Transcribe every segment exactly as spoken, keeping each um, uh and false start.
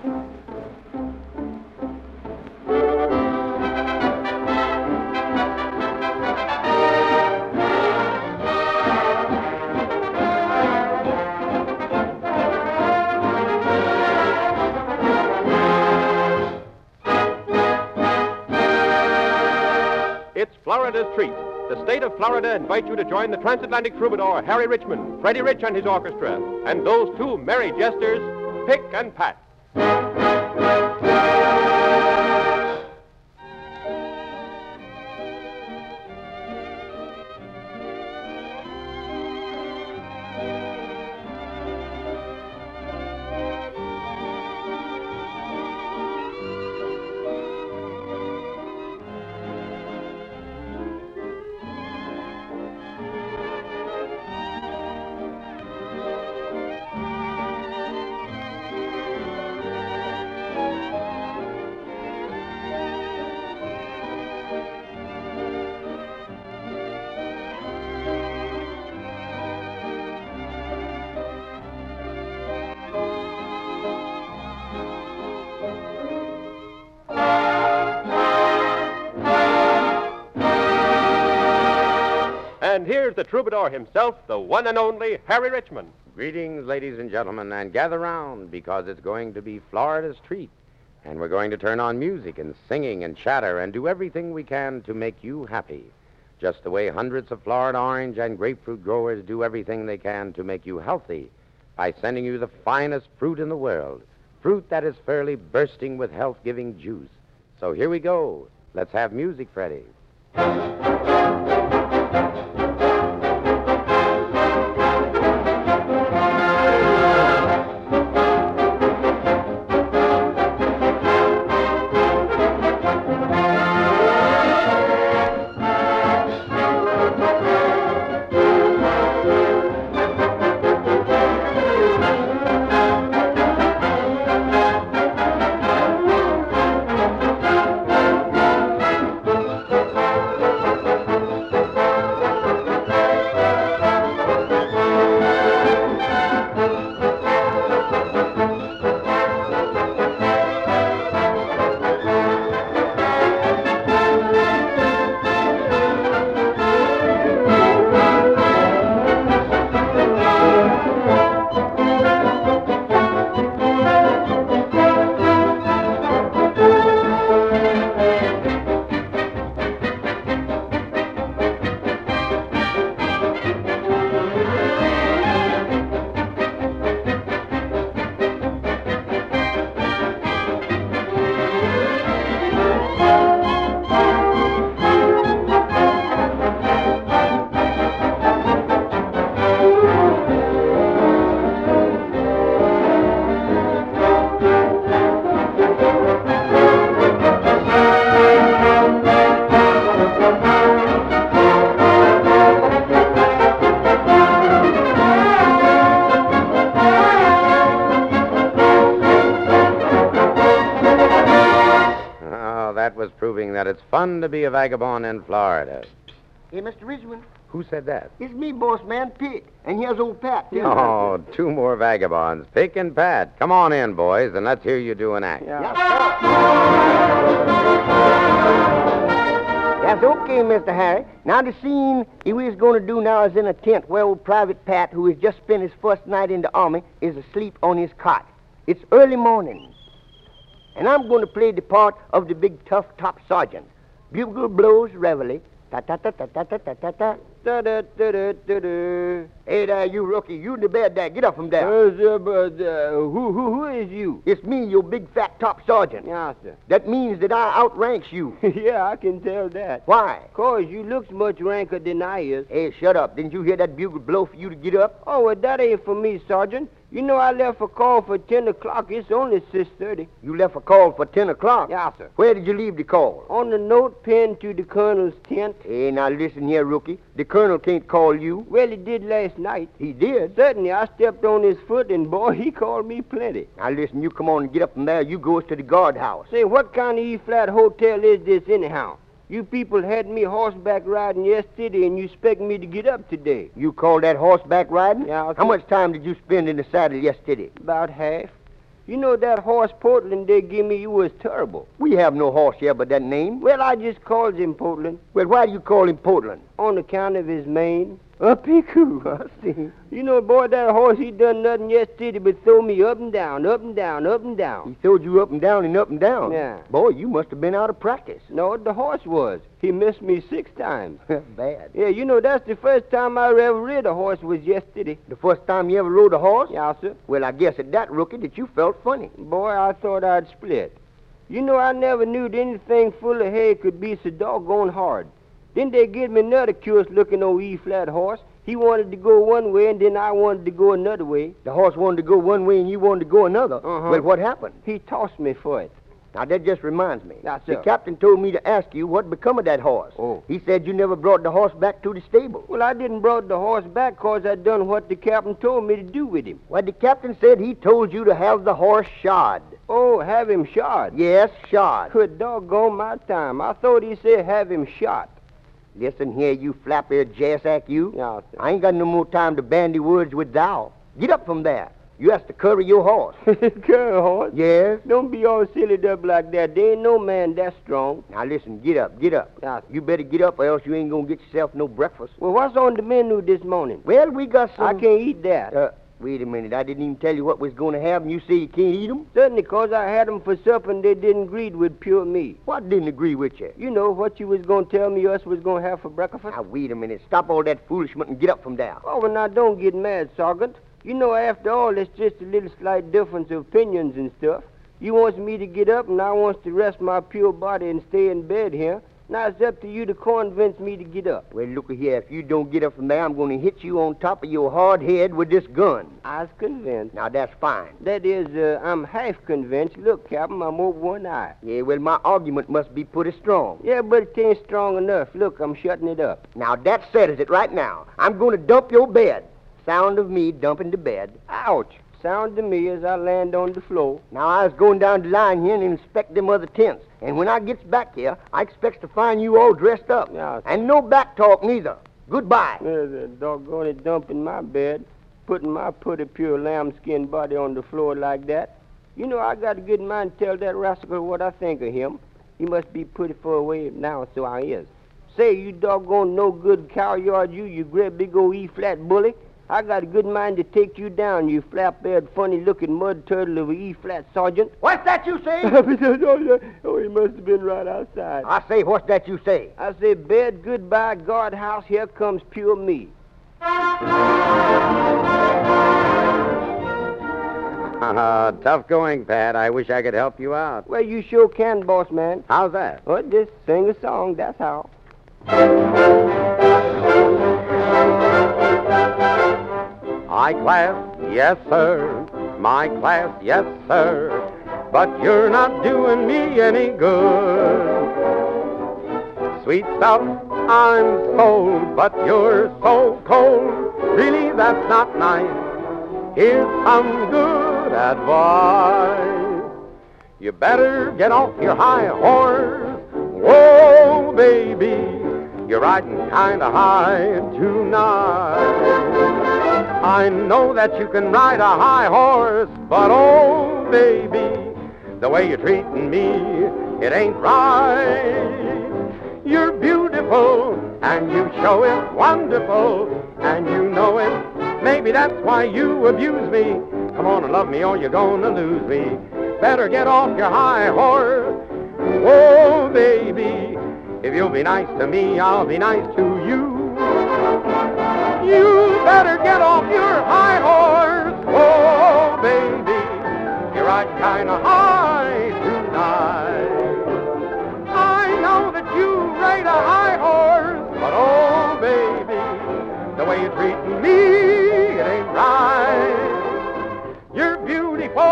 It's Florida's treat. The state of Florida invites you to join the transatlantic troubadour, Harry Richmond, Freddie Rich and his orchestra, and those two merry jesters, Pick and Pat. And here's the troubadour himself, the one and only Harry Richmond. Greetings, ladies and gentlemen, and gather round, because it's going to be Florida's treat. And we're going to turn on music and singing and chatter and do everything we can to make you happy. Just the way hundreds of Florida orange and grapefruit growers do everything they can to make you healthy by sending you the finest fruit in the world, fruit that is fairly bursting with health-giving juice. So here we go. Let's have music, Freddie. Proving that it's fun to be a vagabond in Florida. Hey, Mister Richmond. Who said that? It's me, boss man, Pick. And here's old Pat. Oh, two more vagabonds. Pick and Pat. Come on in, boys, and let's hear you do an act. Yeah. That's okay, Mister Harry. Now, the scene he was going to do now is in a tent where old Private Pat, who has just spent his first night in the Army, is asleep on his cot. It's early morning. And I'm going to play the part of the big tough top sergeant. Bugle blows reveille. Ta-ta-ta-ta-ta-ta-ta-ta. Da-da-da-da-da-da. Hey there, you rookie. You in the bed there. Get up from there. Uh, uh, but, uh, who, who, who is you? It's me, your big fat top sergeant. Yeah, sir. That means that I outranks you. Yeah, I can tell that. Why? Cause you looks much ranker than I is. Hey, shut up. Didn't you hear that bugle blow for you to get up? Oh, well, that ain't for me, Sergeant. You know I left a call for ten o'clock. It's only six thirty. You left a call for ten o'clock? Yeah, sir. Where did you leave the call? On the note pinned to the colonel's tent. Hey, now listen here, rookie. The colonel can't call you. Well, he did last night. He did? Certainly. I stepped on his foot, and, boy, he called me plenty. Now listen, you come on and get up from there. You goes to the guardhouse. Say, what kind of E-flat hotel is this anyhow? You people had me horseback riding yesterday, and you expect me to get up today. You call that horseback riding? Yeah. How much time did you spend in the saddle yesterday? About half. You know that horse Portland they give me, you was terrible. We have no horse here but that name. Well, I just called him Portland Well, why do you call him Portland? on account of his mane. A pickoo. I see. You know, boy, that horse, he done nothing yesterday but throw me up and down, up and down, up and He down. throwed you up and down and up and down. Yeah. Boy, you must have been out of practice. No, the horse was. He missed me six times. Bad. Yeah, you know, that's the first time I ever rid a horse was yesterday. The first time you ever rode a horse? Yeah, sir. Well, I guess at that, rookie, that you felt funny. Boy, I thought I'd split. You know, I never knew that anything full of hay could be so doggone hard. Then they give me another curious-looking old E-flat horse. He wanted to go one way, and then I wanted to go another way. The horse wanted to go one way and you wanted to go another. Uh-huh. Well, what happened? He tossed me for it. Now, that just reminds me. Yes, The sir. captain told me to ask you what become of that horse. Oh. He said you never brought the horse back to the stable. Well, I didn't brought the horse back 'cause I done what the captain told me to do with him. Why, the captain said he told you to have the horse shod. Oh, have him shot. Yes, shod. Good doggone my time. I thought he said have him shot. Listen here, you flap-eared jassack, you. Yeah, sir. I ain't got no more time to bandy words with thou. Get up from there. You has to curry your horse. Curry horse? Yes? Don't be all sillied up like that. There ain't no man that strong. Now, listen, get up, get up. Yeah. You better get up or else you ain't gonna get yourself no breakfast. Well, what's on the menu this morning? Well, we got some... I can't eat that. Uh, wait a minute. I didn't even tell you what we's gonna have, and you say you can't eat 'em? Certainly, 'cause I had 'em for supper and they didn't agree with pure meat. What didn't agree with you? You know what you was going to tell me us was going to have for breakfast? Now, wait a minute. Stop all that foolishment and get up from there. Oh, well, now, don't get mad, Sergeant. You know, after all, it's just a little slight difference of opinions and stuff. You wants me to get up, and I wants to rest my pure body and stay in bed here. Now, it's up to you to convince me to get up. Well, look here. If you don't get up from there, I'm gonna hit you on top of your hard head with this gun. I was convinced. Now, that's fine. That is, uh, I'm half convinced. Look, Captain, I'm over one eye. Yeah, well, my argument must be pretty strong. Yeah, but it ain't strong enough. Look, I'm shutting it up. Now, that settles it right now. I'm gonna dump your bed. Sound of me dumping the bed. Ouch! Sound to me as I land on the floor. Now, I was going down the line here and inspect them other tents. And when I gets back here, I expects to find you all dressed up. Yeah. And no back talk neither. Goodbye. There's a doggone it dumping my bed, putting my pretty pure lambskin body on the floor like that. You know, I got a good mind to tell that rascal what I think of him. He must be pretty far away now, so I is. Say, you doggone no good cow yard, you, you great big old E-flat bully. I got a good mind to take you down, you flap-eared, funny-looking mud turtle of a E-flat sergeant. What's that you say? Oh, he must have been right outside. I say, what's that you say? I say, bed, goodbye, guardhouse, here comes pure me. Uh, tough going, Pat. I wish I could help you out. Well, you sure can, boss man. How's that? Oh, just sing a song, that's how. High class, yes, sir. My class, yes, sir. But you're not doing me any good. Sweet stuff, I'm sold, but you're so cold. Really, that's not nice. Here's some good advice. You better get off your high horse. Whoa, baby, you're riding kind of high tonight. I know that you can ride a high horse, but oh, baby, the way you're treating me, it ain't right. You're beautiful, and you show it wonderful, and you know it. Maybe that's why you abuse me. Come on and love me, or you're gonna lose me. Better get off your high horse. Oh, baby, if you'll be nice to me, I'll be nice to you. You better get off your high horse. Oh, baby, you're riding kind of high tonight. I know that you ride a high horse, but oh, baby, the way you're treating me, it ain't right. You're beautiful,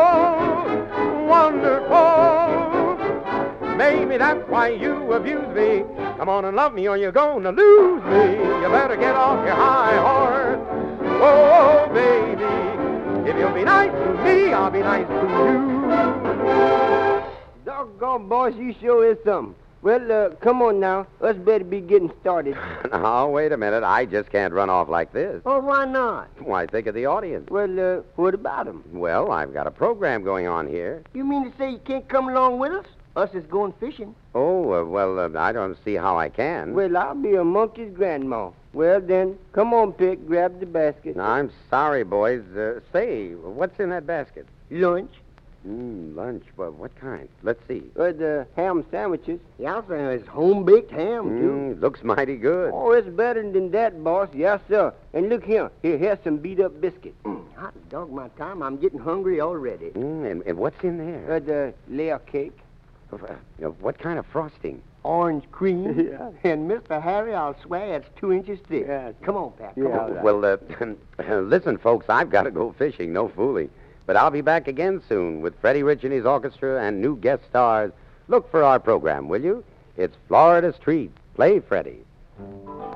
wonderful. Maybe that's why you abuse me. Come on and love me or you're gonna lose me. You better get off your high horse. Oh, baby, if you'll be nice to me, I'll be nice to you. Doggone, boss, you sure is something. Well, uh, come on now. Us better be getting started. Now, wait a minute. I just can't run off like this. Oh, why not? Why, think of the audience. Well, uh, what about 'em? Well, I've got a program going on here. You mean to say you can't come along with us? Us is going fishing. Oh, uh, well, uh, I don't see how I can. Well, I'll be a monkey's grandma. Well, then, come on, Pick. Grab the basket. Now, I'm sorry, boys. Uh, say, what's in that basket? Lunch. Mm, lunch. Well, what kind? Let's see. Uh, the ham sandwiches. Yeah, sir. It's home-baked ham, too. Mm, looks mighty good. Oh, it's better than that, boss. Yes, sir. And look here. Here, here's some beat-up biscuit. Hot dog my time. I'm getting hungry already. Mm, and, and what's in there? Uh, the layer cake. Uh, you know, what kind of frosting? Orange cream. Yeah. And Mister Harry, I'll swear it's two inches thick. Yeah. Come on, Pat. Come Yeah, on. all right. Well, uh, listen, folks, I've got to go fishing. No fooling. But I'll be back again soon with Freddie Rich and his orchestra and new guest stars. Look for our program, will you? It's Florida's Treat. Play, Freddie.